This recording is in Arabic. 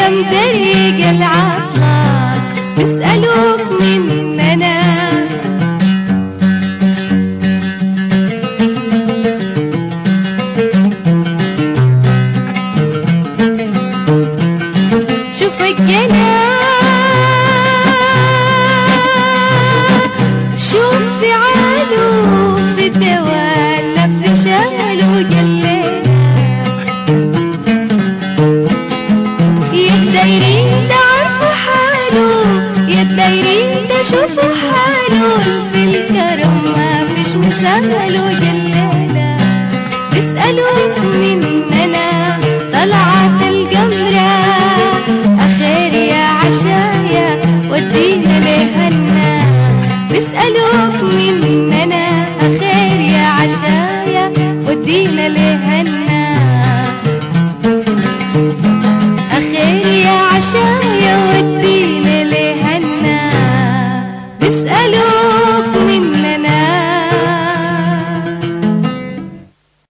أيام طريق العطلة بيسألوك مننا. شوف الجنان، شوف فعاله في الدوال لف شغله جلينا. يا الدايرين تعرفوا حاله، يا الدايرين تشوفوا حاله، في الكرم ما فيش مثاله جلينا. بيسألوك مننا طلعت القمرة أخير يا عشايا ودينا لهنا. بيسألوك مننا أخير يا عشايا ودينا لهنا. أخير يا عشايا